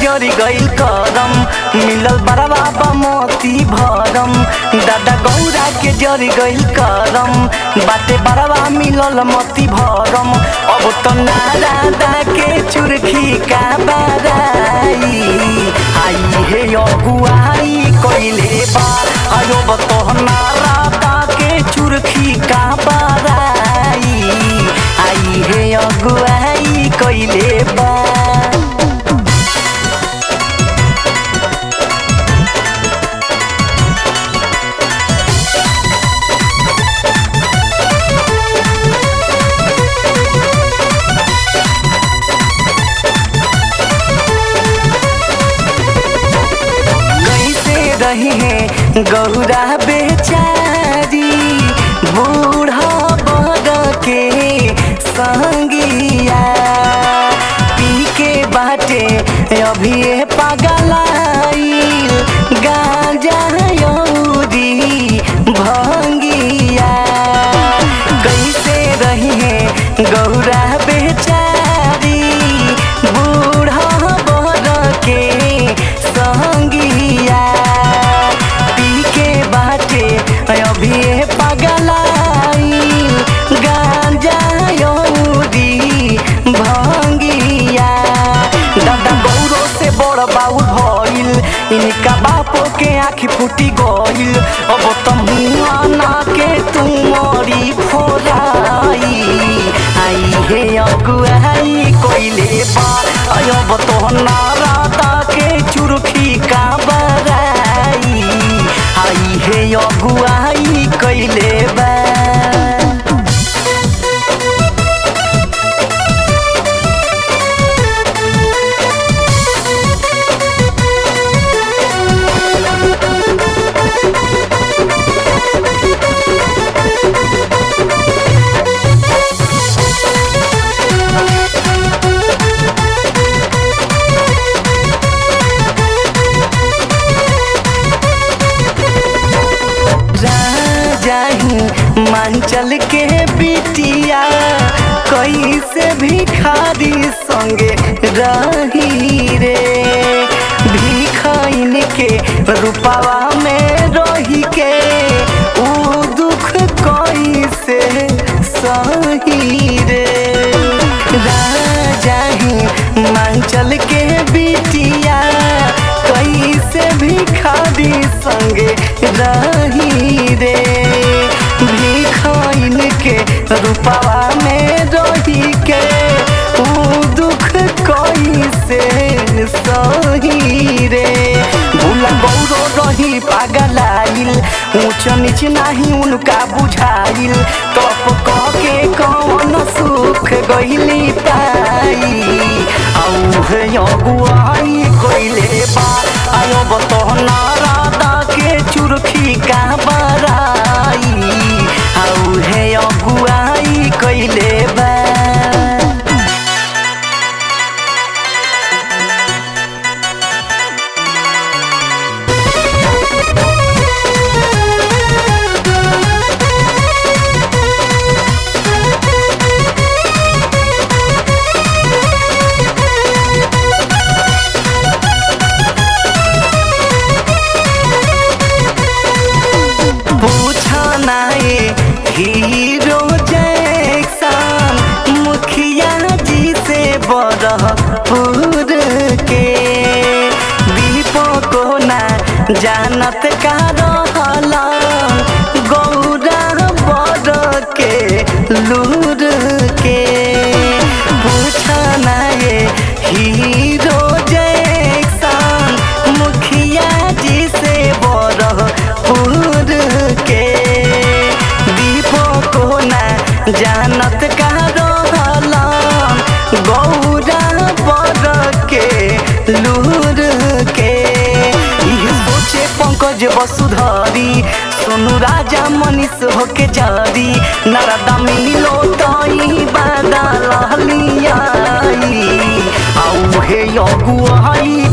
जरी गइल करम मिलल बड़ा बाबा मोती भरम दादा गौरा के जरी गइल करम बाटे बड़वा मिलल मोती भरम अब तो नारादा के चुरखी का बराई आई हे अगुआई कइले बा अब तो नारादा के चुरखी का बराई आई हे अगुआई कइले बा। रही है गौरा बेचारी बूढ़ा बड़ के संगिया पी के बाटे अभी पगलाइल गांजा यौरी भंगिया कैसे रही है गौरा बेचारी बूढ़ा बड़ के संगिया अभी पगलाइल गांजा यौरी भंगिया दादा गौरो से बड़ बाउल भइल इनका बापो के आँखी फूटी गइल अब तो मुआना के तुमरी फोराई आई हे अगुआई कइले बा अब तो नारादा के चुरखी का बराई आई हे अगुआई कइले बा। मांचल के बिटिया कैसे भिखारी संगे रही रे भिखाइन के रूपवा में रही के ऊ दुख कैसे सही रे राजा ही मांचल के बिटिया कैसे भिखारी संगे रही रे भिखाइन के रूपवा में रही के ऊ दुख कैसे सही रे भूला गौरो रही पागलाइल ऊंच नीच नहीं उनका बुझाइल तप कह के कौन सुख गइली पाई आउ हे अगुआई कइले बा अब तो नारादा के चुरखी का बराई आउ हे अगुआई कइले बा। हीरो जैक्सन मुखिया जी से बरहपुर के दीपो को ना जानत का रहला गौरा बड़ के लूर के पूछना ये हीरो जैक्सन मुखिया जी से बरहपुर के जानत का रहला गौरा बड़ के लूर के सोचे पंकज वसुधरी सोनू राजा मनीष होके जारी नारदा मिलो तई बादा लहलियाई आउ हे अगुआई